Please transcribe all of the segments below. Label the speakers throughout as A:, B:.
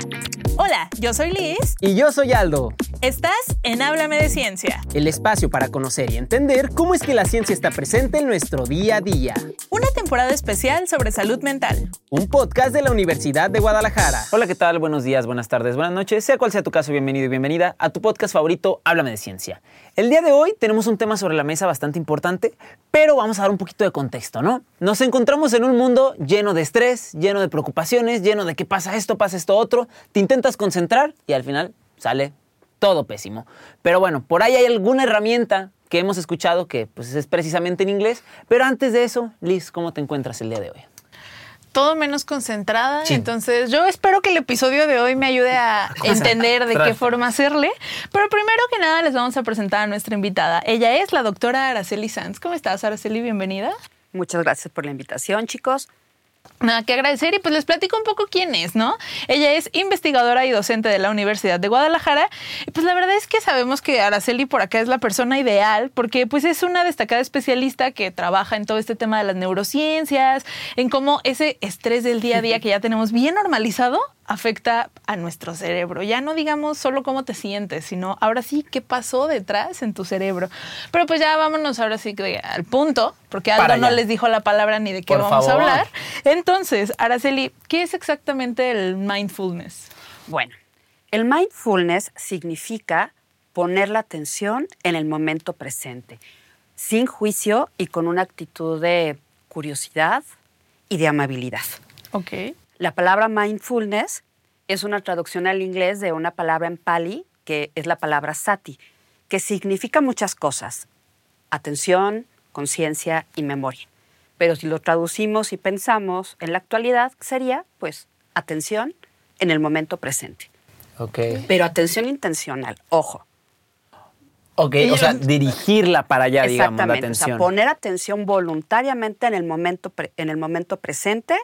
A: Hola, yo soy Liz.
B: Y yo soy Aldo.
A: Estás en Háblame de Ciencia.
B: El espacio para conocer y entender cómo es que la ciencia está presente en nuestro día a día.
A: Una temporada especial sobre salud mental.
B: Un podcast de la Universidad de Guadalajara. Hola, ¿qué tal? Buenos días, buenas tardes, buenas noches. Sea cual sea tu caso, bienvenido y bienvenida a tu podcast favorito, Háblame de Ciencia. El día de hoy tenemos un tema sobre la mesa bastante importante, pero vamos a dar un poquito de contexto, ¿no? Nos encontramos en un mundo lleno de estrés, lleno de preocupaciones, lleno de que pasa esto otro. Te intentas concentrar y al final sale todo pésimo. Pero bueno, por ahí hay alguna herramienta que hemos escuchado que pues, es precisamente en inglés. Pero antes de eso, Liz, ¿cómo te encuentras el día de hoy?
A: Todo menos concentrada. Sí. Entonces, yo espero que el episodio de hoy me ayude a entender de qué forma hacerle. Pero primero que nada, les vamos a presentar a nuestra invitada. Ella es la doctora Araceli Sanz. ¿Cómo estás, Araceli? Bienvenida.
C: Muchas gracias por la invitación, chicos.
A: Nada que agradecer y pues les platico un poco quién es, ¿no? Ella es investigadora y docente de la Universidad de Guadalajara y pues la verdad es que sabemos que Araceli por acá es la persona ideal porque pues es una destacada especialista que trabaja en todo este tema de las neurociencias, en cómo ese estrés del día a día que ya tenemos bien normalizado afecta a nuestro cerebro. Ya no digamos solo cómo te sientes, sino ahora sí qué pasó detrás en tu cerebro. Pero pues ya vámonos ahora sí al punto, porque Aldo no les dijo la palabra ni de qué vamos a hablar. Entonces, Araceli, ¿qué es exactamente el mindfulness?
C: Bueno, el mindfulness significa poner la atención en el momento presente, sin juicio y con una actitud de curiosidad y de amabilidad.
A: Ok.
C: La palabra mindfulness es una traducción al inglés de una palabra en Pali, que es la palabra sati, que significa muchas cosas: atención, conciencia y memoria. Pero si lo traducimos y pensamos en la actualidad, sería, pues, atención en el momento presente.
B: Ok.
C: Pero atención intencional, ojo.
B: Ok, o sea, dirigirla para allá, digamos, la atención.
C: O sea, poner atención voluntariamente en el momento presente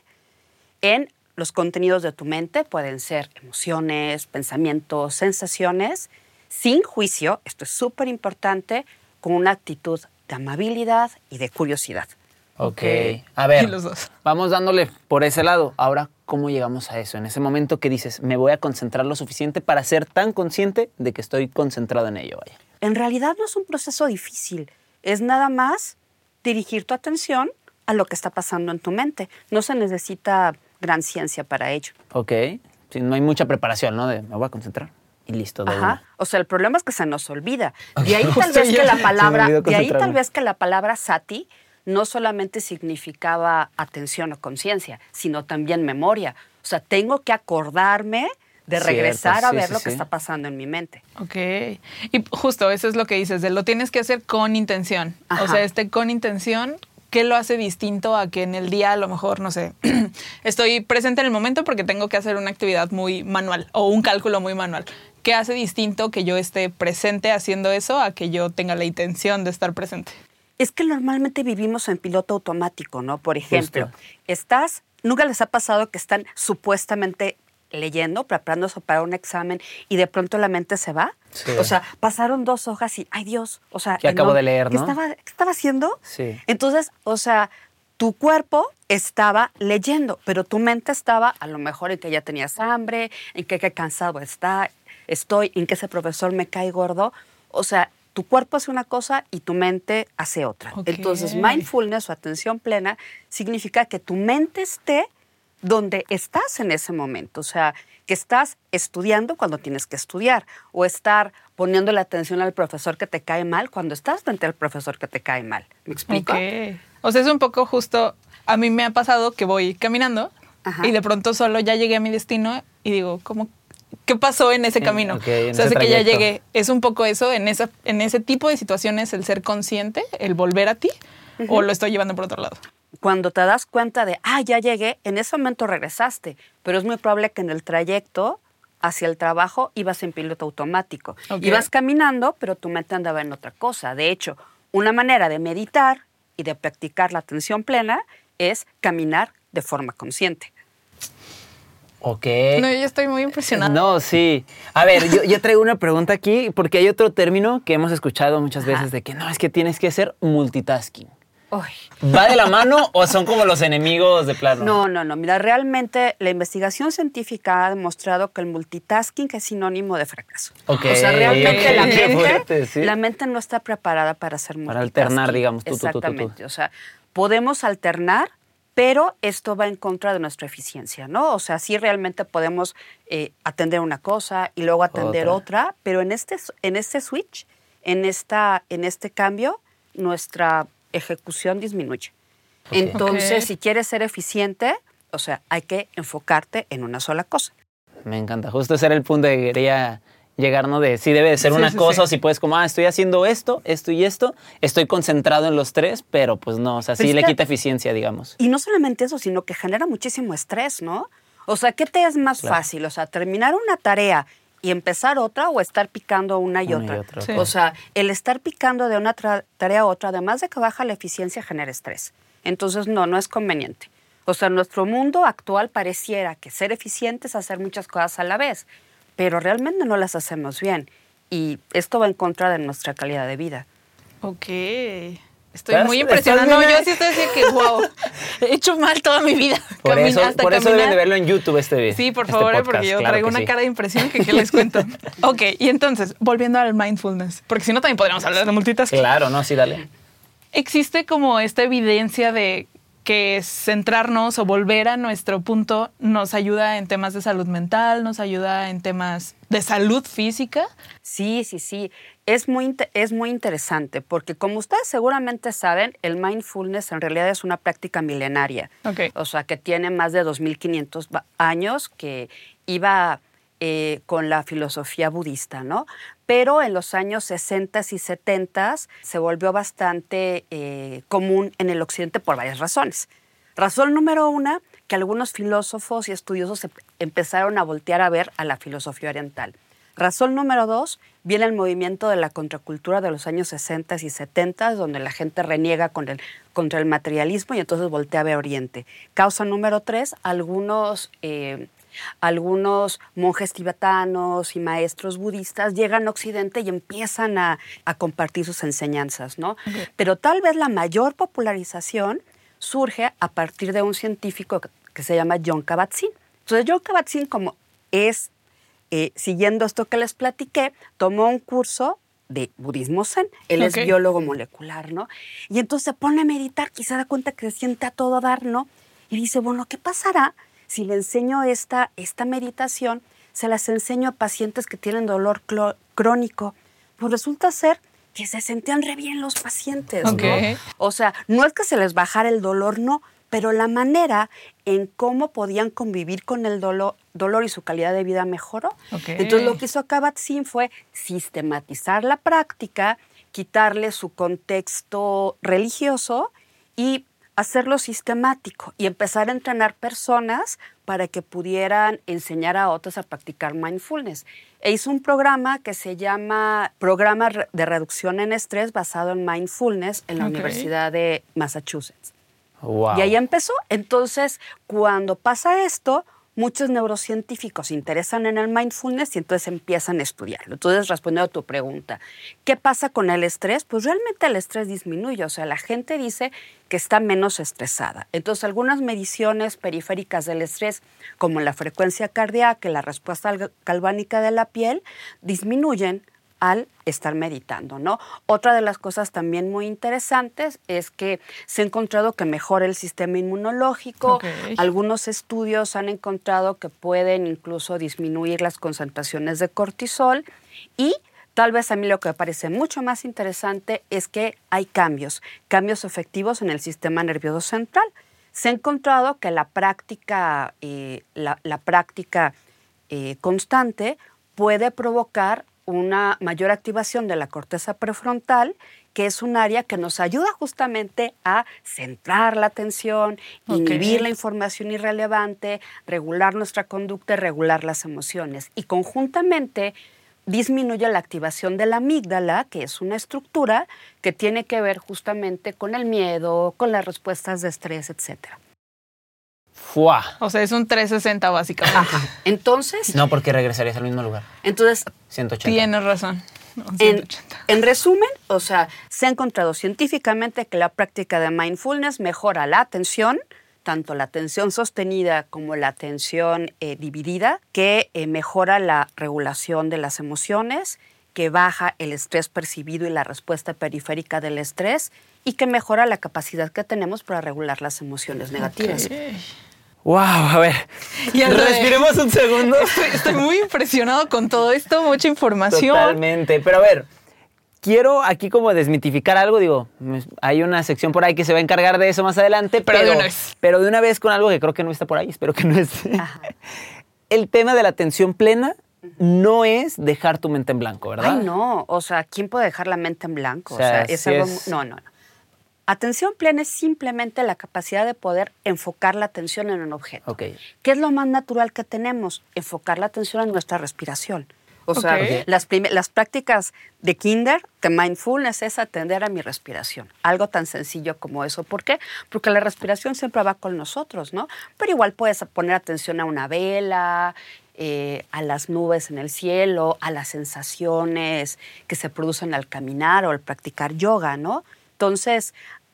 C: en los contenidos de tu mente. Pueden ser emociones, pensamientos, sensaciones, sin juicio, esto es súper importante, con una actitud de amabilidad y de curiosidad.
B: Ok. A ver,
A: los dos.
B: Vamos dándole por ese lado. Ahora, ¿cómo llegamos a eso? En ese momento que dices, me voy a concentrar lo suficiente para ser tan consciente de que estoy concentrado en ello, vaya.
C: En realidad no es un proceso difícil, es nada más dirigir tu atención a lo que está pasando en tu mente. No se necesita gran ciencia para ello.
B: Ok. Sí, no hay mucha preparación, ¿no? De me voy a concentrar y listo.
C: Ajá. O sea, el problema es que se nos olvida. De ahí tal vez que la palabra sati no solamente significaba atención o conciencia, sino también memoria. O sea, tengo que acordarme de regresar a ver lo que está pasando en mi mente.
A: Ok. Y justo eso es lo que dices, de lo tienes que hacer con intención. Ajá. O sea, con intención, ¿qué lo hace distinto a que en el día a lo mejor, no sé, estoy presente en el momento porque tengo que hacer una actividad muy manual o un cálculo muy manual? ¿Qué hace distinto que yo esté presente haciendo eso a que yo tenga la intención de estar presente?
C: Es que normalmente vivimos en piloto automático, ¿no? Por ejemplo, ¿nunca les ha pasado que están supuestamente leyendo, preparándose para un examen y de pronto la mente se va? Sí. O sea, pasaron 2 hojas y, ¡ay Dios! O sea,
B: que acabo de leer, ¿no?
C: ¿Qué estaba haciendo?
B: Sí.
C: Entonces, o sea, tu cuerpo estaba leyendo, pero tu mente estaba a lo mejor en que ya tenías hambre, en que qué cansado estoy, en que ese profesor me cae gordo. O sea, tu cuerpo hace una cosa y tu mente hace otra. Okay. Entonces, mindfulness o atención plena significa que tu mente esté donde estás en ese momento. O sea, que estás estudiando cuando tienes que estudiar o estar poniendo la atención al profesor que te cae mal cuando estás frente al profesor que te cae mal. ¿Me explico?
A: Okay. O sea, es un poco justo, a mí me ha pasado que voy caminando. Ajá. Y de pronto solo ya llegué a mi destino y digo, ¿qué pasó en ese camino?
B: Okay,
A: o sea, hace que ya llegué. Es un poco eso, en ese tipo de situaciones, el ser consciente, el volver a ti, o lo estoy llevando por otro lado.
C: Cuando te das cuenta de, ya llegué, en ese momento regresaste, pero es muy probable que en el trayecto hacia el trabajo ibas en piloto automático. Okay. Ibas caminando, pero tu mente andaba en otra cosa. De hecho, una manera de meditar y de practicar la atención plena es caminar de forma consciente.
B: Ok.
A: No, yo estoy muy impresionada.
B: No, sí. A ver, yo traigo una pregunta aquí porque hay otro término que hemos escuchado muchas veces de que no, es que tienes que ser multitasking.
C: Uy.
B: ¿Va de la mano o son como los enemigos de plano?
C: No. Mira, realmente la investigación científica ha demostrado que el multitasking es sinónimo de fracaso.
B: Okay,
C: o sea, realmente
B: qué fuerte, ¿sí?
C: la mente no está preparada para hacer multitasking.
B: Para alternar, digamos.
C: Exactamente. O sea, podemos alternar, pero esto va en contra de nuestra eficiencia, ¿no? O sea, sí realmente podemos atender una cosa y luego atender otra, pero en este switch, en este cambio, nuestra ejecución disminuye. Okay. Entonces, si quieres ser eficiente, o sea, hay que enfocarte en una sola cosa.
B: Me encanta. Justo ese era el punto que quería llegar, ¿no? De si debe de ser una cosa o si puedes como, estoy haciendo esto y esto, estoy concentrado en los tres, pero pues no, o sea, sí le quita eficiencia, digamos.
C: Y no solamente eso, sino que genera muchísimo estrés, ¿no? O sea, ¿qué te es más fácil? O sea, terminar una tarea y empezar otra o estar picando una y otra. Sí. O sea, el estar picando de una tarea a otra, además de que baja la eficiencia, genera estrés. Entonces, no es conveniente. O sea, nuestro mundo actual pareciera que ser eficiente es hacer muchas cosas a la vez, pero realmente no las hacemos bien. Y esto va en contra de nuestra calidad de vida.
A: Ok. Estoy muy impresionada. No, yo sí estoy así que, wow, he hecho mal toda mi vida.
B: Por eso deben de verlo en YouTube este video.
A: Sí, por favor, podcast, porque yo traigo una cara de impresión que les cuento. Ok, y entonces, volviendo al mindfulness, porque si no también podríamos hablar de multitasking.
B: Claro, no, sí, dale.
A: Existe como esta evidencia de que centrarnos o volver a nuestro punto nos ayuda en temas de salud mental, nos ayuda en temas de salud física.
C: Sí. Es muy interesante porque, como ustedes seguramente saben, el mindfulness en realidad es una práctica milenaria.
A: Okay.
C: O sea, que tiene más de 2,500 años, que iba con la filosofía budista, ¿no? Pero en los años 60 y 70 se volvió bastante común en el occidente por varias razones. Razón número 1, que algunos filósofos y estudiosos empezaron a voltear a ver a la filosofía oriental. Razón número 2, viene el movimiento de la contracultura de los años 60 y 70, donde la gente reniega contra el materialismo y entonces voltea a ver Oriente. Causa número 3, algunos monjes tibetanos y maestros budistas llegan a Occidente y empiezan a compartir sus enseñanzas, ¿no? Okay. Pero tal vez la mayor popularización surge a partir de un científico que se llama Jon Kabat-Zinn. Entonces, Jon Kabat-Zinn, como es, siguiendo esto que les platiqué, tomó un curso de budismo zen. Él es biólogo molecular, ¿no? Y entonces se pone a meditar y se da cuenta que se siente a todo dar, ¿no? Y dice, bueno, ¿qué pasará si le enseño esta meditación? Se las enseño a pacientes que tienen dolor crónico. Pues resulta ser que se sentían re bien los pacientes, ¿no? O sea, no es que se les bajara el dolor, no, pero la manera en cómo podían convivir con el dolor y su calidad de vida mejoró. Entonces, lo que hizo Kabat-Zinn fue sistematizar la práctica, quitarle su contexto religioso y hacerlo sistemático y empezar a entrenar personas para que pudieran enseñar a otros a practicar mindfulness. E hizo un programa que se llama Programa de Reducción en Estrés basado en mindfulness en la Universidad de Massachusetts.
B: Wow.
C: Y ahí empezó. Entonces, cuando pasa esto, muchos neurocientíficos se interesan en el mindfulness y entonces empiezan a estudiarlo. Entonces, respondiendo a tu pregunta, ¿qué pasa con el estrés? Pues realmente el estrés disminuye. O sea, la gente dice que está menos estresada. Entonces, algunas mediciones periféricas del estrés, como la frecuencia cardíaca y la respuesta galvánica de la piel, disminuyen al estar meditando, ¿no? Otra de las cosas también muy interesantes es que se ha encontrado que mejora el sistema inmunológico. Algunos estudios han encontrado que pueden incluso disminuir las concentraciones de cortisol y tal vez a mí lo que me parece mucho más interesante es que hay cambios efectivos en el sistema nervioso central. Se ha encontrado que la práctica constante puede provocar una mayor activación de la corteza prefrontal, que es un área que nos ayuda justamente a centrar la atención, inhibir la información irrelevante, regular nuestra conducta y regular las emociones. Y conjuntamente disminuye la activación de la amígdala, que es una estructura que tiene que ver justamente con el miedo, con las respuestas de estrés, etcétera.
B: ¡Fua!
A: O sea, es un 360 básicamente.
C: Ajá. Entonces...
B: No, porque regresarías al mismo lugar.
C: Entonces...
B: 180.
A: Tienes razón. No, 180.
C: En resumen, o sea, se ha encontrado científicamente que la práctica de mindfulness mejora la atención, tanto la atención sostenida como la atención dividida, que mejora la regulación de las emociones, que baja el estrés percibido y la respuesta periférica del estrés, y que mejora la capacidad que tenemos para regular las emociones negativas.
A: Okay.
B: Wow, a ver, respiremos un segundo.
A: Estoy muy impresionado con todo esto, mucha información.
B: Totalmente, pero a ver, quiero aquí como desmitificar algo, digo, hay una sección por ahí que se va a encargar de eso más adelante, pero de una vez con algo que creo que no está por ahí, espero que no esté. Ajá. El tema de la atención plena no es dejar tu mente en blanco, ¿verdad?
C: Ay, no, o sea, ¿quién puede dejar la mente en blanco? O sea, es algo... No. Atención plena es simplemente la capacidad de poder enfocar la atención en un objeto.
B: Okay.
C: ¿Qué es lo más natural que tenemos? Enfocar la atención en nuestra respiración. O sea, las prácticas de kinder, de mindfulness, es atender a mi respiración. Algo tan sencillo como eso. ¿Por qué? Porque la respiración siempre va con nosotros, ¿no? Pero igual puedes poner atención a una vela, a las nubes en el cielo, a las sensaciones que se producen al caminar o al practicar yoga, ¿no? Entonces,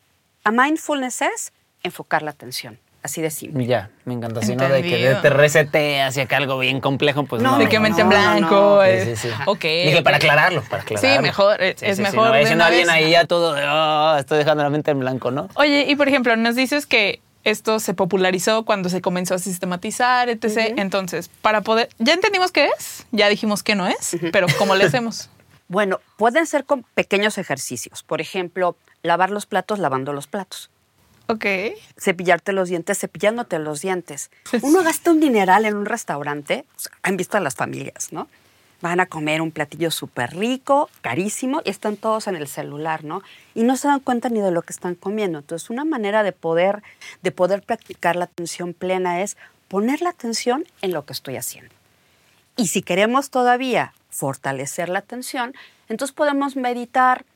C: a mindfulness es enfocar la atención. Así de simple.
B: Ya, me encanta. Si no, de que te reseteas hacia que algo bien complejo, pues no.
A: De que mente en blanco.
B: Sí.
A: Okay.
B: Dije, para aclararlo.
A: Sí, mejor. Es mejor.
B: No vaya siendo alguien ahí ya todo, estoy dejando la mente en blanco, ¿no?
A: Oye, y por ejemplo, nos dices que esto se popularizó cuando se comenzó a sistematizar, etc. Uh-huh. Entonces, para poder... Ya entendimos qué es, ya dijimos qué no es, pero ¿cómo le hacemos?
C: Bueno, pueden ser con pequeños ejercicios. Por ejemplo, lavar los platos lavando los platos.
A: Ok.
C: Cepillarte los dientes, cepillándote los dientes. Uno gasta un dineral en un restaurante. O sea, han visto a las familias, ¿no? Van a comer un platillo súper rico, carísimo, y están todos en el celular, ¿no? Y no se dan cuenta ni de lo que están comiendo. Entonces, una manera de poder practicar la atención plena es poner la atención en lo que estoy haciendo. Y si queremos todavía fortalecer la atención, entonces podemos meditar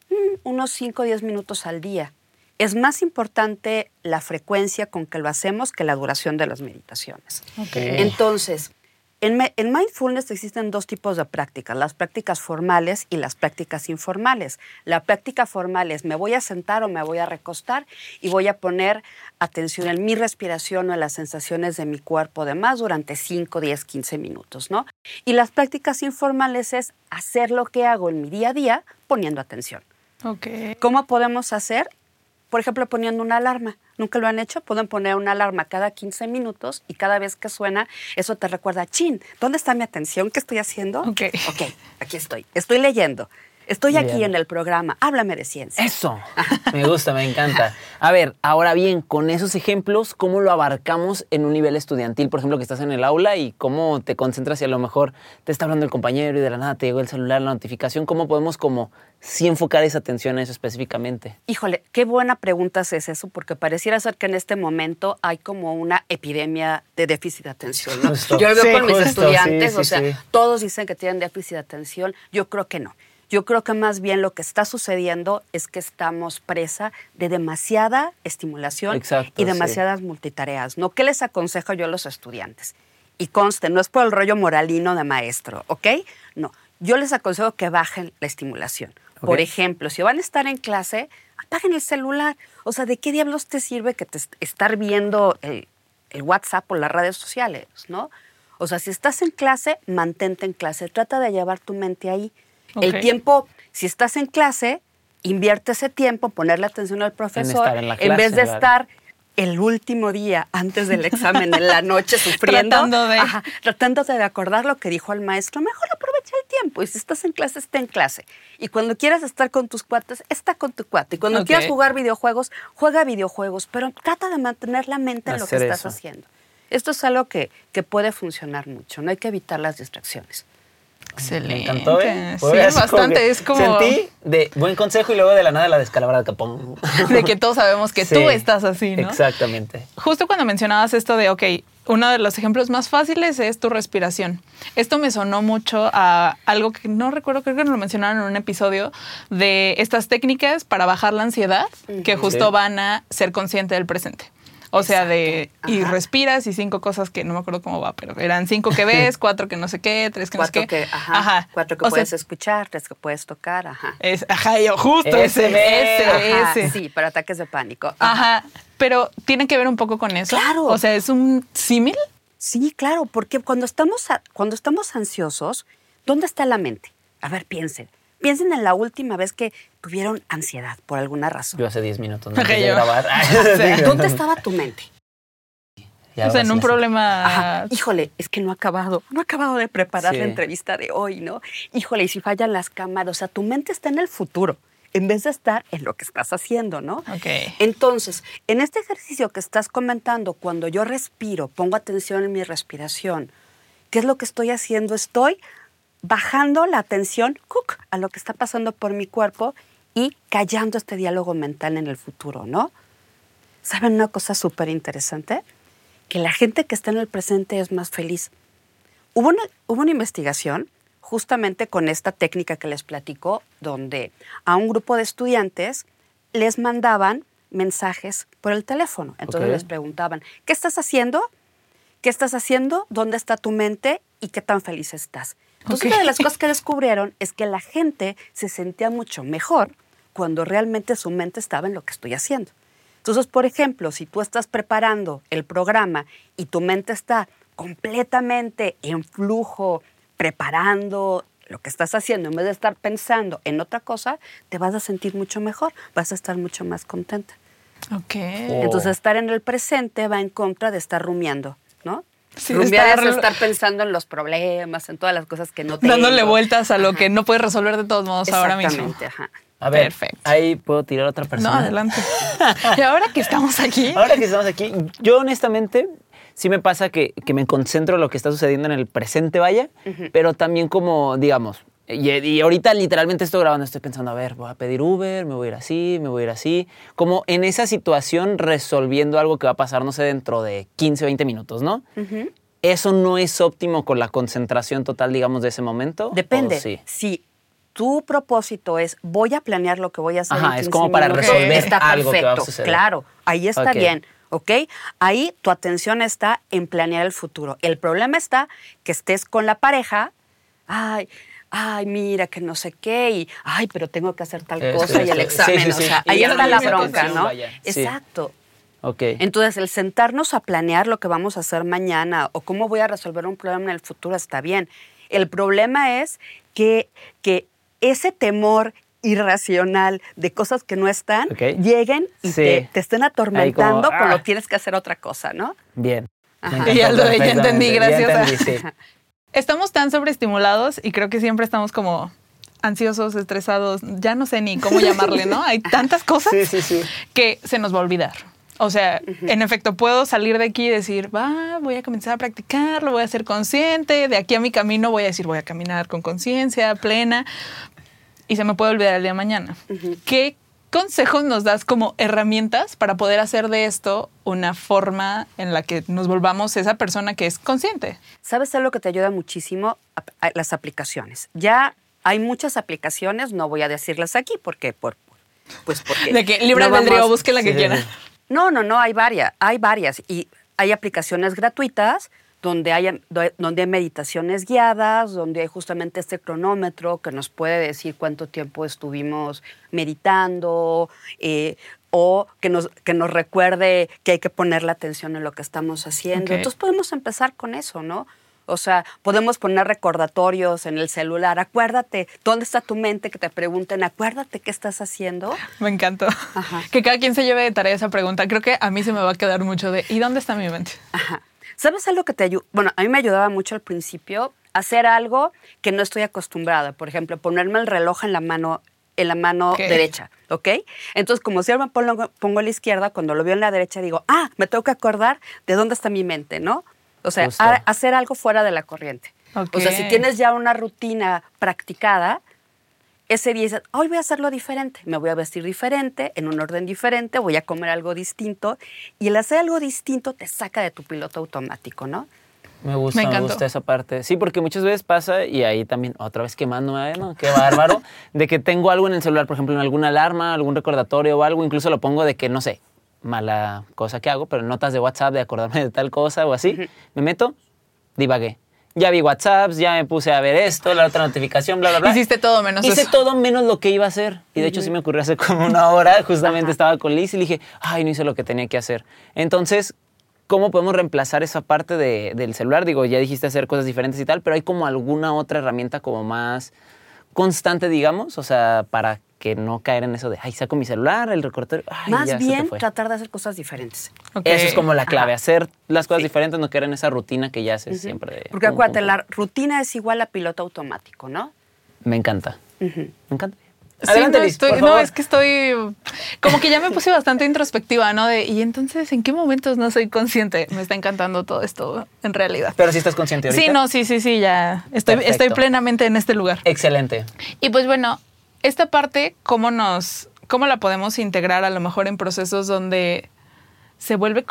C: unos 5 o 10 minutos al día. Es más importante la frecuencia con que lo hacemos que la duración de las meditaciones.
A: Okay.
C: Entonces, en mindfulness existen 2 tipos de prácticas, las prácticas formales y las prácticas informales. La práctica formal es me voy a sentar o me voy a recostar y voy a poner atención en mi respiración o en las sensaciones de mi cuerpo demás durante 5, 10, 15 minutos, ¿no? Y las prácticas informales es hacer lo que hago en mi día a día poniendo atención.
A: Okay.
C: ¿Cómo podemos hacer? Por ejemplo, poniendo una alarma. ¿Nunca lo han hecho? Pueden poner una alarma cada 15 minutos y cada vez que suena, eso te recuerda, chin, ¿dónde está mi atención? ¿Qué estoy haciendo?
A: Ok,
C: aquí estoy. Estoy leyendo. Estoy aquí en el programa. Háblame de ciencia.
B: Eso. Me gusta, me encanta. A ver, ahora bien, con esos ejemplos, ¿cómo lo abarcamos en un nivel estudiantil? Por ejemplo, que estás en el aula y cómo te concentras y a lo mejor te está hablando el compañero y de la nada te llegó el celular, la notificación. ¿Cómo podemos como sí enfocar esa atención a eso específicamente?
C: Híjole, qué buena pregunta es eso, porque pareciera ser que en este momento hay como una epidemia de déficit de atención, ¿no?
B: Justo.
C: Yo lo veo con mis estudiantes,
B: sí.
C: Todos dicen que tienen déficit de atención. Yo creo que no. Yo creo que más bien lo que está sucediendo es que estamos presa de demasiada estimulación y demasiadas multitareas, ¿no? ¿Qué les aconsejo yo a los estudiantes? Y conste, no es por el rollo moralino de maestro, ¿ok? No, yo les aconsejo que bajen la estimulación. Okay. Por ejemplo, si van a estar en clase, apaguen el celular. O sea, ¿de qué diablos te sirve que estar viendo el WhatsApp o las redes sociales, ¿no? O sea, si estás en clase, mantente en clase. Trata de llevar tu mente ahí. Okay. El tiempo, si estás en clase, invierte ese tiempo, ponerle atención al profesor, en vez de estar el último día antes del examen en la noche sufriendo, tratándote de acordar lo que dijo el maestro. Mejor aprovecha el tiempo. Y si estás en clase, esté en clase. Y cuando quieras estar con tus cuates, está con tu cuate. Y cuando quieras jugar videojuegos, juega videojuegos. Pero trata de mantener la mente en lo que estás haciendo. Esto es algo que puede funcionar mucho. No hay que evitar las distracciones.
A: Excelente.
B: Me encantó, ¿eh?
A: Sí, bastante. Es como...
B: Sentí de buen consejo y luego de la nada la descalabrada de capón.
A: De que todos sabemos que tú estás así, ¿no?
B: Exactamente.
A: Justo cuando mencionabas esto de, uno de los ejemplos más fáciles es tu respiración. Esto me sonó mucho a algo que no recuerdo, creo que nos lo mencionaron en un episodio, de estas técnicas para bajar la ansiedad que justo van a ser consciente del presente. O sea, y
C: Ajá.
A: respiras y 5 cosas que no me acuerdo cómo va, pero eran 5 que ves, 4 que no sé qué, 3 que no sé
C: 4
A: qué.
C: que, 4 que
A: O
C: puedes
A: sea,
C: escuchar, 3 que puedes tocar, ajá.
A: yo justo ese.
C: Ajá, sí, para ataques de pánico.
A: Ajá, pero tiene que ver un poco con eso.
C: Claro.
A: O sea, es un símil.
C: Sí, claro, porque cuando estamos ansiosos, ¿dónde está la mente? A ver, piensen. Piensen en la última vez que tuvieron ansiedad por alguna razón.
B: Yo hace 10 minutos,
A: Ok,
B: antes de
A: yo.
B: grabar.
C: ¿Dónde estaba tu mente?
B: Ya
A: O sea, en
B: vas
A: un
B: a-
A: problema.
C: Ajá. Híjole, es que no he acabado de preparar
B: Sí.
C: la entrevista de hoy, ¿no? Híjole, y si fallan las cámaras, o sea, tu mente está en el futuro, en vez de estar en lo que estás haciendo, ¿no?
A: Ok.
C: Entonces, en este ejercicio que estás comentando, cuando yo respiro, pongo atención en mi respiración, ¿qué es lo que estoy haciendo? Estoy bajando la atención a lo que está pasando por mi cuerpo y callando este diálogo mental en el futuro, ¿no? ¿Saben una cosa súper interesante? Que la gente que está en el presente es más feliz. Hubo una investigación justamente con esta técnica que les platico, donde a un grupo de estudiantes les mandaban mensajes por el teléfono. Entonces
B: Ok.
C: les preguntaban, ¿qué estás haciendo? ¿Qué estás haciendo? ¿Dónde está tu mente? ¿Y qué tan feliz estás? Entonces,
A: Ok.
C: una de las cosas que descubrieron es que la gente se sentía mucho mejor cuando realmente su mente estaba en lo que estoy haciendo. Entonces, por ejemplo, si tú estás preparando el programa y tu mente está completamente en flujo, preparando lo que estás haciendo, en vez de estar pensando en otra cosa, te vas a sentir mucho mejor, vas a estar mucho más contenta.
A: Ok.
B: Oh.
C: Entonces, estar en el presente va en contra de estar rumiando, ¿no?
A: Sí,
C: Rumiar
A: estar-
C: es estar pensando en los problemas, en todas las cosas que no te
A: Dándole vueltas a lo que no puedes resolver de todos modos ahora mismo.
C: Exactamente, ajá.
B: A ver,
A: Perfecto.
B: ahí puedo tirar a otra
A: No,
B: persona.
A: adelante. Y ahora que estamos aquí.
B: Ahora que estamos aquí, yo honestamente sí me pasa que me concentro en lo que está sucediendo en el presente, vaya, pero también como, digamos, y ahorita literalmente estoy grabando, estoy pensando, a ver, voy a pedir Uber, me voy a ir así, me voy a ir así, como en esa situación resolviendo algo que va a pasar, no sé, dentro de 15, 20 minutos, ¿no?
C: Ujú.
B: ¿Eso no es óptimo con la concentración total, digamos, de ese momento?
C: Depende.
B: ¿O sí?
C: Si tu propósito es voy a planear lo que voy a hacer
B: Ajá,
C: en
B: es
C: 15
B: como para
C: minutos,
B: resolver
C: está
B: algo que va a
C: perfecto.
B: suceder.
C: Claro, ahí está
B: Ok.
C: bien, ¿ok? Ahí tu atención está en planear el futuro. El problema está que estés con la pareja, ay, mira que no sé qué, y ay, pero tengo que hacer tal cosa y el examen.
B: Sí, sí, sí.
C: O sea,
B: Y
C: ahí
B: ya no
C: está
B: le
C: la
B: pones
C: bronca,
B: atención,
C: ¿no?
B: vaya. Sí.
C: Exacto.
B: Ok.
C: Entonces, el sentarnos a planear lo que vamos a hacer mañana o cómo voy a resolver un problema en el futuro está bien. El problema es que ese temor irracional de cosas que no están
B: Ok.
C: lleguen y
B: Sí.
C: te estén atormentando
B: Ahí como,
C: cuando
B: ah.
C: tienes que hacer otra cosa, ¿no?
B: Bien.
C: Ajá.
B: Me encantó
A: Y Aldo, ya
B: perfectamente.
A: entendí,
B: Ya
A: gracias.
B: entendí, sí.
A: Estamos tan sobreestimulados y creo que siempre estamos como ansiosos, estresados, ya no sé ni cómo llamarle, ¿no? Hay tantas cosas
B: Sí, sí, sí.
A: que se nos va a olvidar. O sea, en efecto, puedo salir de aquí y decir, voy a comenzar a practicarlo, voy a ser consciente, de aquí a mi camino voy a decir, voy a caminar con conciencia plena y se me puede olvidar el día de mañana. ¿Qué consejos nos das como herramientas para poder hacer de esto una forma en la que nos volvamos esa persona que es consciente?
C: ¿Sabes algo que te ayuda muchísimo? Las aplicaciones. Ya hay muchas aplicaciones, no voy a decirlas aquí porque
A: De que libre
C: no
A: albedrío,
C: vamos-
A: busque la que
B: Sí.
A: quiera.
C: No, hay varias. Y hay aplicaciones gratuitas donde hay meditaciones guiadas, donde hay justamente este cronómetro que nos puede decir cuánto tiempo estuvimos meditando, o que nos recuerde que hay que poner la atención en lo que estamos haciendo.
A: Ok.
C: Entonces podemos empezar con eso, ¿no? O sea, podemos poner recordatorios en el celular. Acuérdate, ¿dónde está tu mente? Que te pregunten, acuérdate qué estás haciendo.
A: Me encantó.
C: Ajá.
A: Que cada quien se lleve de tarea esa pregunta. Creo que a mí se me va a quedar mucho de ¿y dónde está mi mente?
C: Ajá. ¿Sabes algo que te ayuda? Bueno, a mí me ayudaba mucho al principio hacer algo que no estoy acostumbrada. Por ejemplo, ponerme el reloj en la mano
A: Ok.
C: derecha, ¿ok? Entonces, como si yo me pongo a la izquierda, cuando lo veo en la derecha digo, me tengo que acordar de dónde está mi mente, ¿no? O sea,
B: Justo.
C: hacer algo fuera de la corriente.
A: Ok.
C: O sea, si tienes ya una rutina practicada, ese día dices, hoy voy a hacerlo diferente, me voy a vestir diferente, en un orden diferente, voy a comer algo distinto. Y el hacer algo distinto te saca de tu piloto automático, ¿no?
B: Me
A: Me
B: gusta
A: encantó.
B: esa parte. Sí, porque muchas veces pasa, y ahí también otra vez quemándome, ¿no? Qué bárbaro, de que tengo algo en el celular, por ejemplo, en alguna alarma, algún recordatorio o algo, incluso lo pongo de que, no sé, mala cosa que hago, pero notas de WhatsApp de acordarme de tal cosa o así, me meto, divagué. Ya vi WhatsApps, ya me puse a ver esto, la otra notificación, bla, bla, bla.
A: Hiciste todo menos
B: Hice
A: eso.
B: todo menos lo que iba a hacer. Y de hecho sí me ocurrió hace como una hora, justamente estaba con Liz y le dije, ay, no hice lo que tenía que hacer. Entonces, ¿cómo podemos reemplazar esa parte del celular? Digo, ya dijiste hacer cosas diferentes y tal, pero ¿hay como alguna otra herramienta como más constante, digamos? O sea, para que no caer en eso de, ay, saco mi celular, el recordatorio, ay,
C: Más
B: ya se te
C: bien
B: fue.
C: tratar de hacer cosas diferentes.
A: Ok.
B: Eso es como la clave,
C: Ajá.
B: hacer las cosas
C: Sí.
B: diferentes, no caer en esa rutina que ya haces siempre. De
C: Porque
B: pum,
C: acuérdate,
B: pum, pum.
C: la rutina es igual a piloto automático, ¿no?
B: Me encanta,
C: Ujú.
B: me encanta.
A: Sí,
B: Adelante,
A: no,
B: Liz, por
A: no,
B: favor.
A: es que estoy como que ya me puse bastante introspectiva, ¿no? Y entonces, ¿en qué momentos no soy consciente? Me está encantando todo esto, en realidad.
B: Pero si estás consciente ahorita.
A: Sí, no, sí, ya estoy
B: Perfecto.
A: plenamente en este lugar.
B: Excelente.
A: Y pues bueno, esta parte, ¿cómo la podemos integrar a lo mejor en procesos donde se vuelve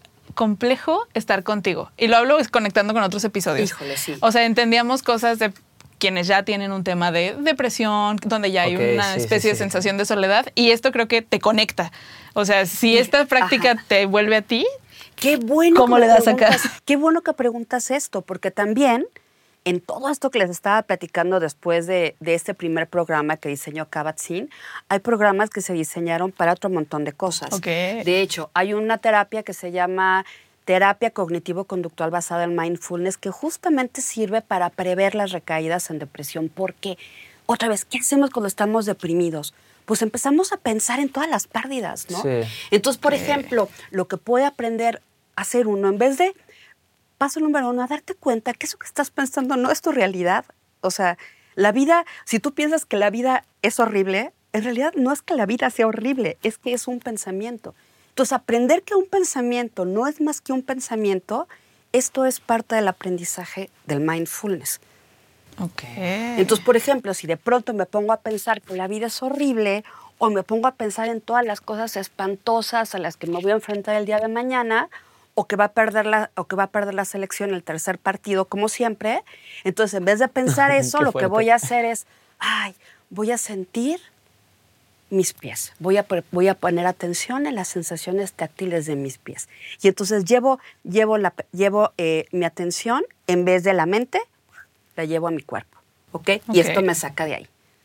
A: complejo estar contigo? Y lo hablo conectando con otros episodios.
C: Híjole, sí.
A: O sea, entendíamos cosas de quienes ya tienen un tema de depresión, donde ya hay
B: Ok,
A: una
B: sí,
A: especie
B: sí,
A: de
B: sí.
A: sensación de soledad, y esto creo que te conecta. O sea, si esta práctica
C: Ajá.
A: te vuelve a ti,
C: Qué bueno
A: ¿Cómo
C: que
A: le
C: me
A: das acá?
C: Qué bueno que preguntas esto, porque también en todo esto que les estaba platicando después de este primer programa que diseñó Kabat-Zinn, hay programas que se diseñaron para otro montón de cosas.
A: Ok.
C: De hecho, hay una terapia que se llama terapia cognitivo-conductual basada en mindfulness, que justamente sirve para prever las recaídas en depresión. Porque, otra vez, ¿qué hacemos cuando estamos deprimidos? Pues empezamos a pensar en todas las pérdidas, ¿no?
B: Sí.
C: Entonces, por ejemplo, lo que puede aprender a hacer uno, en vez de, paso número 1, a darte cuenta que eso que estás pensando no es tu realidad. O sea, la vida, si tú piensas que la vida es horrible, en realidad no es que la vida sea horrible, es que es un pensamiento. Entonces, aprender que un pensamiento no es más que un pensamiento, esto es parte del aprendizaje del mindfulness.
A: ok.
C: Entonces, por ejemplo, si de pronto me pongo a pensar que la vida es horrible o me pongo a pensar en todas las cosas espantosas a las que me voy a enfrentar el día de mañana o que va a perder la selección el tercer partido, como siempre, entonces en vez de pensar eso,
B: Qué
C: lo que
B: fuerte.
C: voy a hacer es, voy a sentir mis pies. Voy a poner atención en las sensaciones táctiles de mis pies. Y entonces llevo mi atención, en vez de la mente, la llevo a mi cuerpo. ¿Ok?
A: Ok.
C: Y esto me saca de ahí.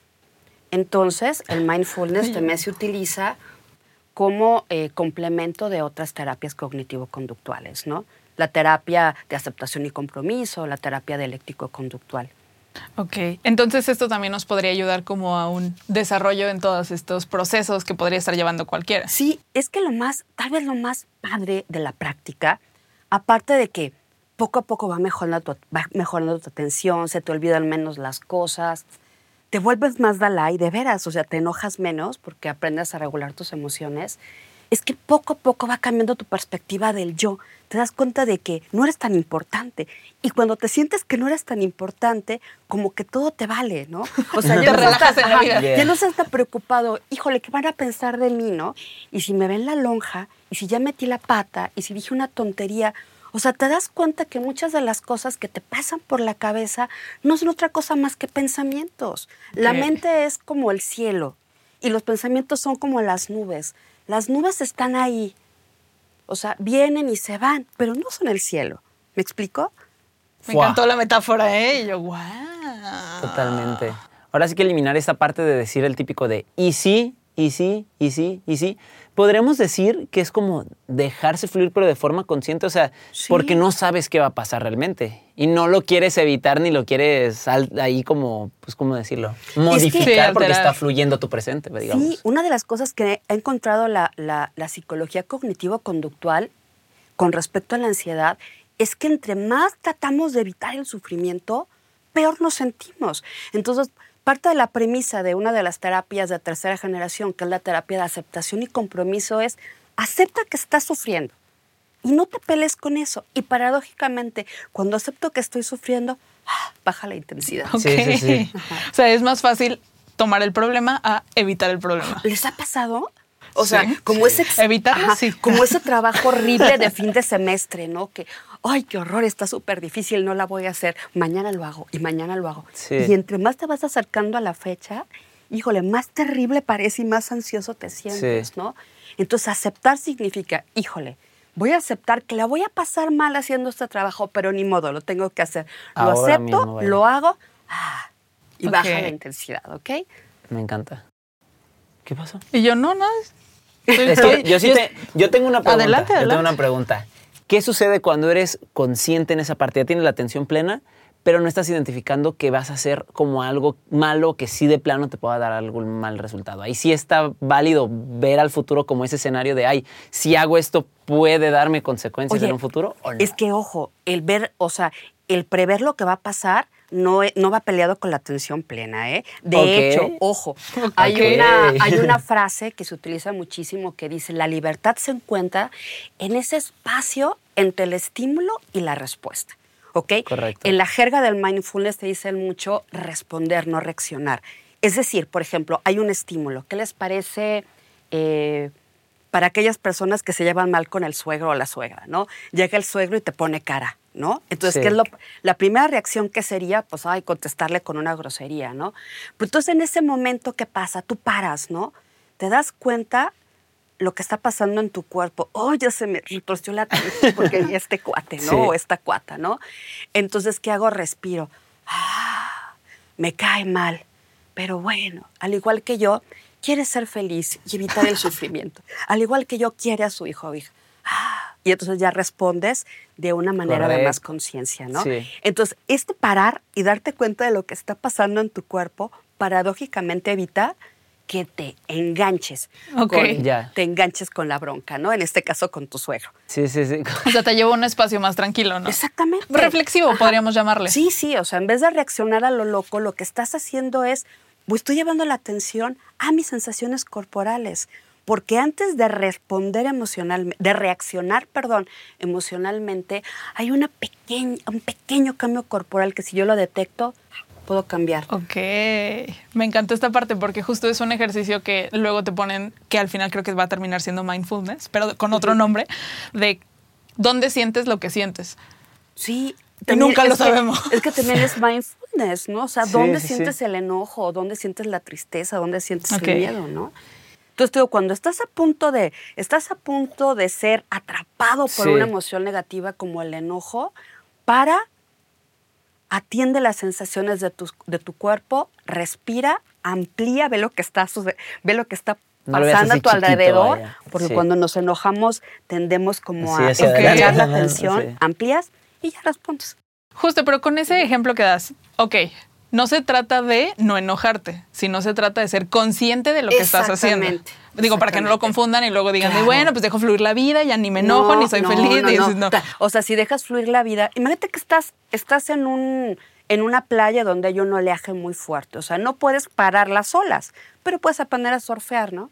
C: Entonces, el mindfulness también se utiliza como complemento de otras terapias cognitivo-conductuales, ¿no? La terapia de aceptación y compromiso, la terapia dialéctico-conductual.
A: Ok, entonces esto también nos podría ayudar como a un desarrollo en todos estos procesos que podría estar llevando cualquiera.
C: Sí, es que tal vez lo más padre de la práctica, aparte de que poco a poco va mejorando tu atención, se te olvidan menos las cosas, te vuelves más Dalai, de veras, o sea, te enojas menos porque aprendes a regular tus emociones, es que poco a poco va cambiando tu perspectiva del yo. Te das cuenta de que no eres tan importante. Y cuando te sientes que no eres tan importante, como que todo te vale, ¿no? O sea,
A: Te
C: ya no
A: relajas en la vida.
C: ya no estás tan preocupado. Híjole, ¿qué van a pensar de mí, no? Y si me ven la lonja, y si ya metí la pata, y si dije una tontería. O sea, te das cuenta que muchas de las cosas que te pasan por la cabeza no son otra cosa más que pensamientos. La
A: Ok.
C: mente es como el cielo y los pensamientos son como las nubes. Las nubes están ahí, o sea, vienen y se van, pero no son el cielo. ¿Me explico?
A: Me
B: Fuá.
A: encantó la metáfora, ¿eh? Y yo, wow.
B: Totalmente. Ahora sí que eliminar esta parte de decir el típico de y sí, y sí, y sí, y sí. Podríamos decir que es como dejarse fluir, pero de forma consciente, o sea,
C: Sí.
B: porque no sabes qué va a pasar realmente. Y no lo quieres evitar ni lo quieres ahí como, pues, ¿cómo decirlo? Modificar
A: Sí,
B: porque
A: alterar.
B: está fluyendo tu presente, digamos.
C: Sí, una de las cosas que ha encontrado la psicología cognitivo-conductual con respecto a la ansiedad es que entre más tratamos de evitar el sufrimiento, peor nos sentimos. Entonces, parte de la premisa de una de las terapias de tercera generación, que es la terapia de aceptación y compromiso, es acepta que estás sufriendo y no te pelees con eso. Y paradójicamente, cuando acepto que estoy sufriendo, baja la intensidad.
A: Ok.
B: Sí, sí, sí.
A: O sea, es más fácil tomar el problema a evitar el problema.
C: ¿Les ha pasado? O
A: Sí.
C: sea, como ese
A: Evitarlo, sí.
C: como ese trabajo horrible de fin de semestre, ¿no? Que, ay, qué horror, está súper difícil, no la voy a hacer. Mañana lo hago y mañana lo hago.
B: Sí.
C: Y entre más te vas acercando a la fecha, híjole, más terrible parece y más ansioso te sientes,
B: Sí.
C: ¿no? Entonces, aceptar significa, híjole, voy a aceptar que la voy a pasar mal haciendo este trabajo, pero ni modo, lo tengo que hacer. Lo
B: Ahora
C: acepto,
B: mismo, vaya.
C: lo hago y
A: Ok.
C: baja la intensidad, ¿ok?
B: Me encanta. ¿Qué pasó?
A: Y yo, no, nada.
B: Es que yo tengo una pregunta.
A: Adelante,
B: Yo tengo
A: adelante.
B: una pregunta. ¿Qué sucede cuando eres consciente en esa parte? Ya tienes la atención plena, pero no estás identificando que vas a hacer como algo malo que sí de plano te pueda dar algún mal resultado. Ahí sí está válido ver al futuro como ese escenario de, ay, si hago esto, ¿puede darme consecuencias
C: Oye,
B: en un futuro o no?
C: Es que, ojo, el ver, o sea, el prever lo que va a pasar no va peleado con la atención plena, ¿eh? De
B: Ok.
C: hecho, ojo, hay
B: Ok.
C: hay una frase que se utiliza muchísimo que dice, la libertad se encuentra en ese espacio entre el estímulo y la respuesta, ¿ok?
B: Correcto.
C: En la jerga del mindfulness te dicen mucho responder, no reaccionar. Es decir, por ejemplo, hay un estímulo. ¿Qué les parece para aquellas personas que se llevan mal con el suegro o la suegra, ¿no? Llega el suegro y te pone cara, ¿no? Entonces,
B: Sí.
C: ¿qué es la primera reacción que sería? Pues, ay, contestarle con una grosería, ¿no? Pero entonces, en ese momento, ¿qué pasa? Tú paras, ¿no? Te das cuenta lo que está pasando en tu cuerpo. Oh, ya se me retorció la tripa porque vi este cuate, ¿no?
B: Sí.
C: O esta cuata, ¿no? Entonces, ¿qué hago? Respiro. Me cae mal. Pero bueno, al igual que yo, quiere ser feliz y evitar el sufrimiento. Al igual que yo, quiere a su hijo o hija. Y entonces ya respondes de una manera de más
B: Correcto.
C: conciencia, ¿no?
B: Sí.
C: Entonces, parar y darte cuenta de lo que está pasando en tu cuerpo, paradójicamente evita que te enganches.
A: Ok.
B: Ya.
C: Te enganches con la bronca, ¿no? En este caso, con tu suegro.
B: Sí, sí, sí.
A: O sea, te lleva a un espacio más tranquilo, ¿no?
C: Exactamente.
A: Reflexivo,
C: Ajá.
A: podríamos llamarle.
C: Sí, sí, o sea, en vez de reaccionar a lo loco, lo que estás haciendo es, pues estoy llevando la atención a mis sensaciones corporales, porque antes de responder emocionalmente, de reaccionar, emocionalmente, hay un pequeño cambio corporal que si yo lo detecto, puedo cambiar.
A: Ok, me encantó esta parte porque justo es un ejercicio que luego te ponen, que al final creo que va a terminar siendo mindfulness, pero con otro nombre, de dónde sientes lo que sientes.
C: Sí.
A: Nunca lo
C: es que-
A: sabemos.
C: Es que también es mindfulness, ¿no? O sea,
B: Sí,
C: ¿dónde
B: sí,
C: sientes
B: sí.
C: el enojo? ¿Dónde sientes la tristeza? ¿Dónde sientes
A: Ok.
C: el miedo, no? Entonces, te digo, cuando estás a punto de ser atrapado por
B: Sí.
C: una emoción negativa como el enojo, atiende las sensaciones de tu cuerpo, respira, amplía, ve lo que está
B: No lo veas
C: pasando a
B: así
C: tu
B: chiquito,
C: alrededor,
B: vaya.
C: porque
B: Sí.
C: cuando nos enojamos tendemos como
B: Sí,
C: a
B: hacia
A: adelante.
C: enfriar la
B: Ajá,
C: atención,
B: sí.
C: amplías y ya respondes.
A: Justo, pero con ese ejemplo que das, ok, no se trata de no enojarte, sino se trata de ser consciente de lo que estás haciendo.
C: Exactamente,
A: Digo, para que no lo
C: exactamente.
A: confundan y luego digan,
C: Claro.
A: bueno, pues dejo fluir la vida, ya ni me enojo, ni soy feliz.
C: No,
A: y
C: no.
A: dices, no.
C: O sea, si dejas fluir la vida, imagínate que estás en una playa donde hay un oleaje muy fuerte. O sea, no puedes parar las olas, pero puedes aprender a surfear, ¿no?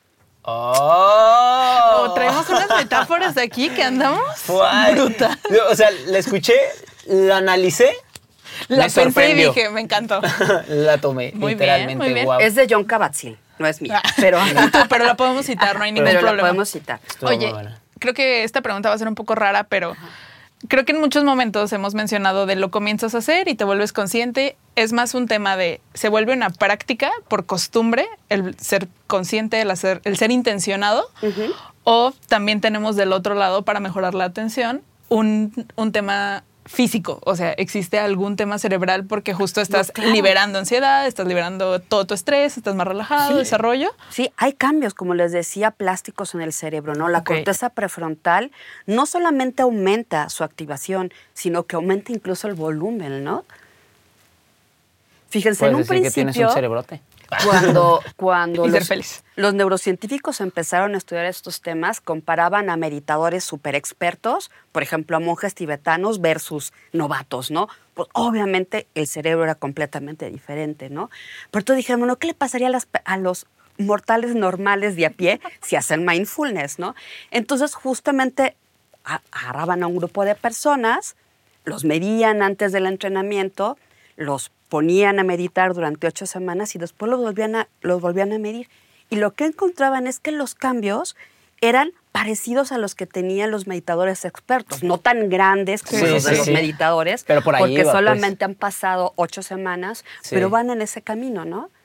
B: ¡Oh!
A: Traemos unas metáforas de aquí que andamos
B: Guay.
A: brutal.
B: O sea, la escuché, la analicé,
A: La
B: me
A: pensé y
B: sorprendió.
A: dije, me encantó.
B: La tomé,
A: Muy bien,
B: literalmente.
A: muy bien.
B: Guau.
C: Es de John Kabat-Zinn, no es mía, pero
A: Pero la podemos citar, no hay ningún
C: pero la
A: problema.
C: podemos citar.
B: Estuvo muy
A: Oye,
B: buena.
A: creo que esta pregunta va a ser un poco rara, pero creo que en muchos momentos hemos mencionado de lo comienzas a hacer y te vuelves consciente. Es más un tema de, se vuelve una práctica por costumbre, el ser consciente, el ser intencionado. O también tenemos del otro lado, para mejorar la atención, un tema físico. O sea, existe algún tema cerebral porque justo estás
C: claro.
A: liberando ansiedad, estás liberando todo tu estrés, estás más relajado,
C: Sí.
A: desarrollo.
C: Sí, hay cambios, como les decía, plásticos en el cerebro, ¿no? La
A: Ok.
C: corteza prefrontal no solamente aumenta su activación, sino que aumenta incluso el volumen, ¿no? Fíjense, en
B: Puedes
C: un
B: decir que tienes un
C: principio,
B: cerebrote.
C: cuando
A: Y ser feliz.
C: los neurocientíficos empezaron a estudiar estos temas, comparaban a meditadores súper expertos, por ejemplo, a monjes tibetanos versus novatos, ¿no? Pues obviamente el cerebro era completamente diferente, ¿no? Pero entonces dijeron, bueno, ¿qué le pasaría a los mortales normales de a pie si hacen mindfulness, ¿no? Entonces justamente agarraban a un grupo de personas, los medían antes del entrenamiento, los ponían a meditar durante 8 semanas y después los volvían a medir. Y lo que encontraban es que los cambios eran parecidos a los que tenían los meditadores expertos, no tan grandes como
B: Sí,
C: los de
B: sí,
C: los
B: sí.
C: meditadores,
B: Pero por ahí
C: porque
B: iba,
C: solamente han pasado 8 semanas,
B: Sí.
C: pero van en ese camino, ¿no?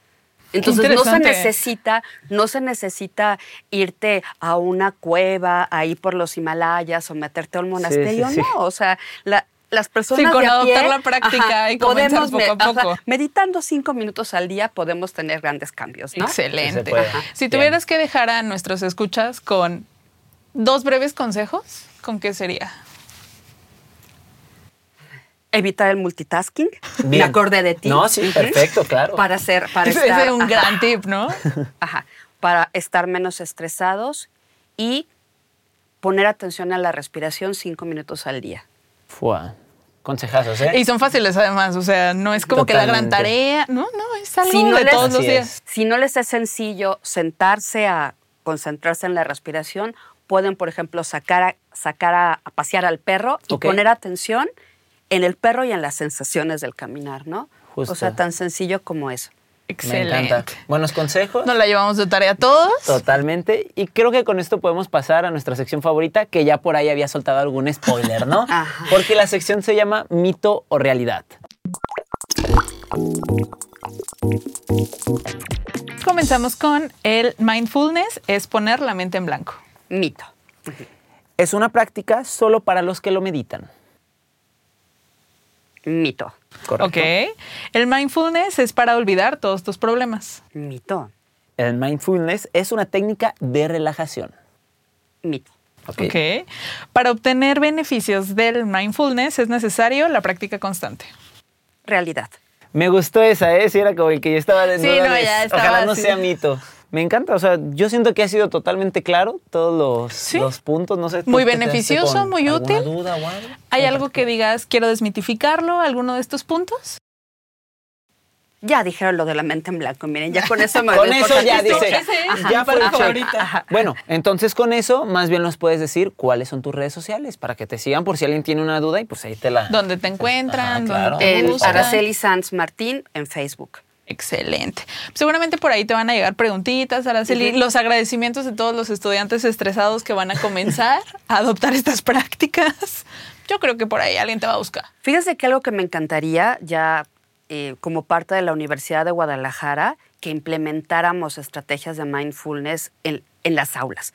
C: Entonces no se necesita irte a una cueva ahí por los Himalayas o meterte a un monasterio,
B: sí.
C: No, o sea, las personas
A: sí, con
C: de a pie,
A: adoptar la práctica y comenzar poco a poco.
C: Meditando 5 minutos al día podemos tener grandes cambios, ¿no?
A: Excelente.
B: Ajá.
A: Si tuvieras que dejar a nuestros escuchas con 2 breves consejos, ¿con qué sería?
C: Evitar el multitasking.
B: Bien.
C: Me acordé de ti.
B: No, sí, perfecto, claro.
C: Para
A: Ese
C: estar...
A: es un gran tip, ¿no?
C: Ajá. Para estar menos estresados y poner atención a la respiración 5 minutos al día.
B: Fua. Consejazos, ¿eh?
A: Y son fáciles además, o sea, no es como que la gran tarea. No, es algo de todos los días.
C: Si no les es sencillo sentarse a concentrarse en la respiración, pueden, por ejemplo, sacar a pasear al perro y poner atención en el perro y en las sensaciones del caminar, ¿no?
B: Justo.
C: O sea, tan sencillo como eso.
A: Excelente.
B: Me encanta. Buenos consejos.
A: Nos la llevamos de tarea todos.
B: Totalmente. Y creo que con esto podemos pasar a nuestra sección favorita, que ya por ahí había soltado algún spoiler, ¿no?
C: Ajá.
B: Porque la sección se llama Mito o Realidad.
A: Comenzamos con el mindfulness, es poner la mente en blanco.
C: Mito.
B: Es una práctica solo para los que lo meditan.
C: Mito.
B: Correcto.
A: Ok. El mindfulness es para olvidar todos tus problemas.
C: Mito.
B: El mindfulness es una técnica de relajación.
C: Mito.
A: Ok. Para obtener beneficios del mindfulness es necesario la práctica constante.
C: Realidad.
B: Me gustó esa, ¿eh? Sí, era como el que yo estaba de
A: Sí,
B: duda
A: no,
B: de,
A: ya estaba
B: ojalá no
A: así.
B: sea mito. Me encanta, o sea, yo siento que ha sido totalmente claro todos los puntos, no sé. ¿tú
A: Muy
B: te quedaste
A: beneficioso,
B: con
A: muy útil.
B: alguna duda o algo?
A: ¿Hay algo que digas, quiero desmitificarlo, alguno de estos puntos?
C: Ya dijeron lo de la mente en blanco, miren, ya con eso me
B: Con
C: doy por
B: eso ya
C: satisfecha.
B: dice,
A: Ajá,
B: ya fue
A: para
B: el check.
A: favorita.
B: Ajá. Bueno, entonces con eso más bien nos puedes decir cuáles son tus redes sociales para que te sigan por si alguien tiene una duda y pues ahí te la...
A: ¿Dónde te encuentran?
B: claro.
A: ¿Dónde te
C: En
A: buscan?
C: Araceli Sanz Martín en Facebook.
A: Excelente. Seguramente por ahí te van a llegar preguntitas, Araceli. Los agradecimientos de todos los estudiantes estresados que van a comenzar a adoptar estas prácticas. Yo creo que por ahí alguien te va a buscar.
C: Fíjense que algo que me encantaría ya como parte de la Universidad de Guadalajara, que implementáramos estrategias de mindfulness en las aulas.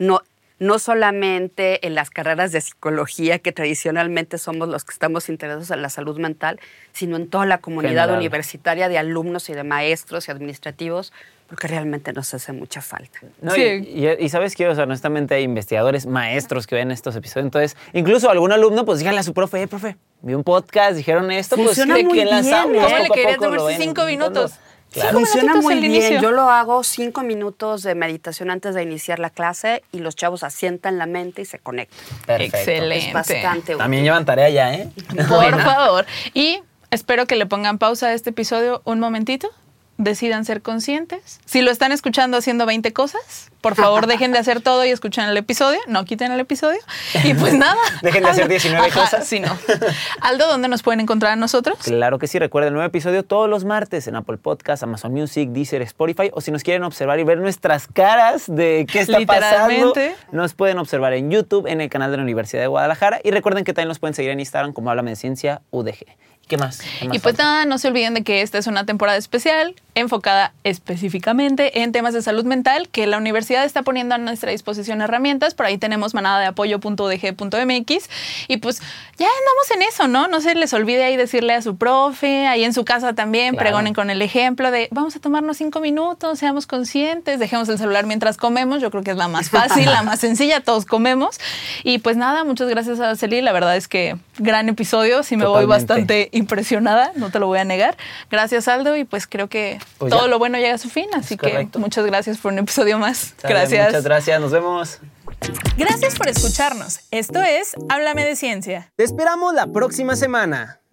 C: No solamente en las carreras de psicología, que tradicionalmente somos los que estamos interesados en la salud mental, sino en toda la comunidad
B: General.
C: universitaria de alumnos y de maestros y administrativos, porque realmente nos hace mucha falta.
B: No,
A: Sí.
B: y sabes que, o sea, honestamente hay investigadores, maestros que ven estos episodios. Entonces, incluso algún alumno, pues díganle a su profe, profe, vi un podcast, dijeron esto,
C: Funciona
B: pues
C: muy
B: que en las
C: bien,
B: aulas
C: ¿eh?
A: ¿Cómo le
B: poco a
A: quería
B: poco lo
A: tomarse
B: vayan
A: 5
B: implementando.
A: minutos?
B: Claro.
A: Cinco
C: Funciona
A: minutitos
C: muy
A: al
C: bien.
A: inicio.
C: Yo lo hago 5 minutos de meditación antes de iniciar la clase y los chavos asientan la mente y se conectan.
B: Perfecto.
A: Excelente.
C: Es bastante útil.
B: También llevan tarea ya, ¿eh?
A: Por favor. Y espero que le pongan pausa a este episodio un momentito. Decidan ser conscientes. Si lo están escuchando haciendo 20 cosas, por favor dejen de hacer todo y escuchen el episodio. No quiten el episodio. Y pues nada.
B: Dejen de hacer 19
A: Ajá,
B: cosas.
A: Sí, no. Aldo, ¿dónde nos pueden encontrar a nosotros?
B: Claro que sí, recuerden el nuevo episodio todos los martes en Apple Podcasts, Amazon Music, Deezer, Spotify, o si nos quieren observar y ver nuestras caras de qué está pasando,
A: Literalmente.
B: nos pueden observar en YouTube, en el canal de la Universidad de Guadalajara, y recuerden que también nos pueden seguir en Instagram como Háblame de Ciencia UDG. ¿Qué más? ¿Qué más
A: Y pues
B: falta?
A: nada, no se olviden de que esta es una temporada especial enfocada específicamente en temas de salud mental, que la universidad está poniendo a nuestra disposición herramientas. Por ahí tenemos manada de apoyo.udg.mx y pues ya andamos en eso, ¿no? No se les olvide ahí decirle a su profe, ahí en su casa también,
B: Claro.
A: pregonen con el ejemplo de vamos a tomarnos 5 minutos, seamos conscientes, dejemos el celular mientras comemos. Yo creo que es la más fácil, la más sencilla, todos comemos. Y pues nada, muchas gracias a Araceli, la verdad es que gran episodio, sí me voy
B: Totalmente.
A: bastante impresionada, no te lo voy a negar. Gracias, Aldo, y pues creo que
B: Pues
A: todo
B: ya.
A: lo bueno llega a su fin, así
B: Es
A: que
B: correcto.
A: muchas gracias por un episodio más.
B: Sale,
A: Gracias.
B: Muchas gracias, nos vemos.
A: Gracias por escucharnos. Esto es Háblame de Ciencia.
B: Te esperamos la próxima semana.